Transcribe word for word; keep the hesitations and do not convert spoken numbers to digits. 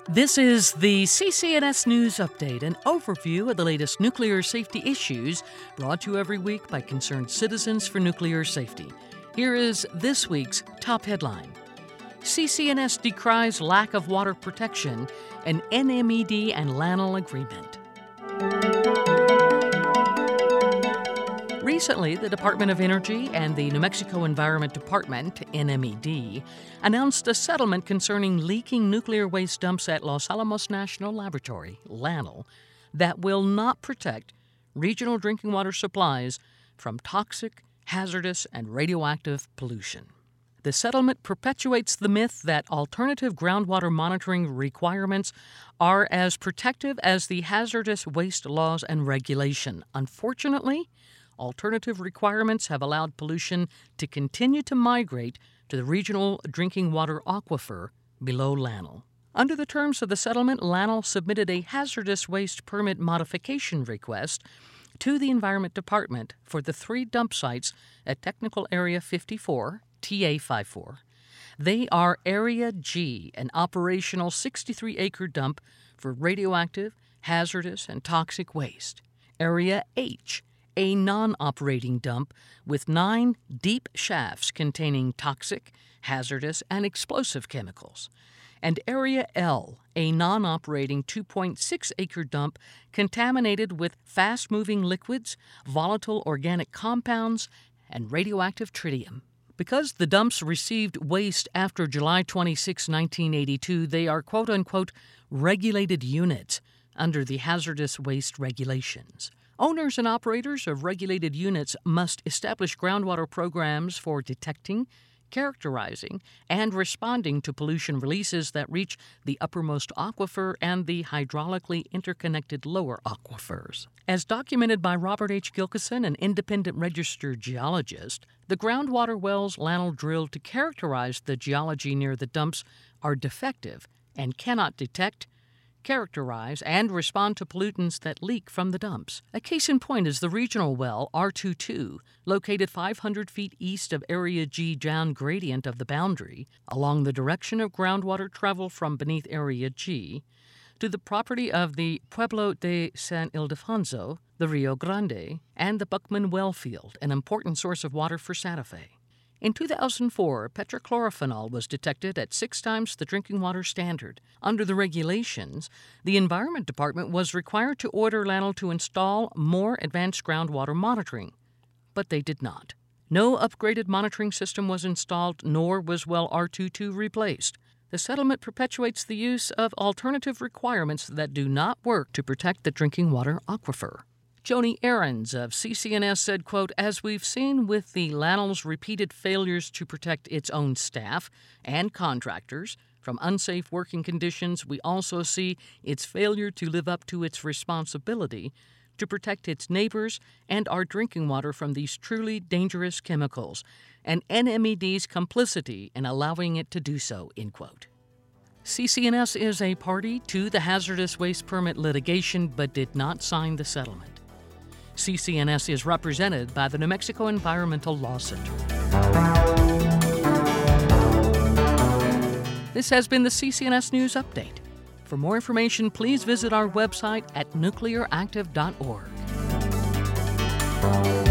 This is the C C N S News Update, an overview of the latest nuclear safety issues brought to you every week by concerned citizens for nuclear safety. Here is this week's top headline. C C N S decries lack of water protection, an N M E D and LANL agreement. Recently, the Department of Energy and the New Mexico Environment Department, N M E D, announced a settlement concerning leaking nuclear waste dumps at Los Alamos National Laboratory, LANL, that will not protect regional drinking water supplies from toxic, hazardous, and radioactive pollution. The settlement perpetuates the myth that alternative groundwater monitoring requirements are as protective as the hazardous waste laws and regulation. Unfortunately, alternative requirements have allowed pollution to continue to migrate to the regional drinking water aquifer below LANL. Under the terms of the settlement, LANL submitted a hazardous waste permit modification request to the Environment Department for the three dump sites at Technical Area fifty-four, T A fifty-four. They are Area G, an operational sixty-three acre dump for radioactive, hazardous, and toxic waste. Area H, a non-operating dump with nine deep shafts containing toxic, hazardous, and explosive chemicals. And Area L, a non-operating two point six acre dump contaminated with fast-moving liquids, volatile organic compounds, and radioactive tritium. Because the dumps received waste after July twenty-sixth, nineteen eighty-two, they are quote-unquote regulated units under the hazardous waste regulations. Owners and operators of regulated units must establish groundwater programs for detecting, characterizing, and responding to pollution releases that reach the uppermost aquifer and the hydraulically interconnected lower aquifers. As documented by Robert H. Gilkison, an independent registered geologist, the groundwater wells LANL drilled to characterize the geology near the dumps are defective and cannot detect, characterize, and respond to pollutants that leak from the dumps. A case in point is the regional well R twenty-two, located five hundred feet east of Area G down gradient of the boundary, along the direction of groundwater travel from beneath Area G, to the property of the Pueblo de San Ildefonso, the Rio Grande, and the Buckman well field, an important source of water for Santa Fe. In two thousand four, tetrachlorophenol was detected at six times the drinking water standard. Under the regulations, the Environment Department was required to order LANL to install more advanced groundwater monitoring, but they did not. No upgraded monitoring system was installed, nor was well R twenty-two replaced. The settlement perpetuates the use of alternative requirements that do not work to protect the drinking water aquifer. Joni Ahrens of C C N S said, quote, "As we've seen with the LANL's repeated failures to protect its own staff and contractors from unsafe working conditions, we also see its failure to live up to its responsibility to protect its neighbors and our drinking water from these truly dangerous chemicals, and N M E D's complicity in allowing it to do so," end quote. C C N S is a party to the hazardous waste permit litigation but did not sign the settlement. C C N S is represented by the New Mexico Environmental Law Center. This has been the C C N S News Update. For more information, please visit our website at nuclear active dot org.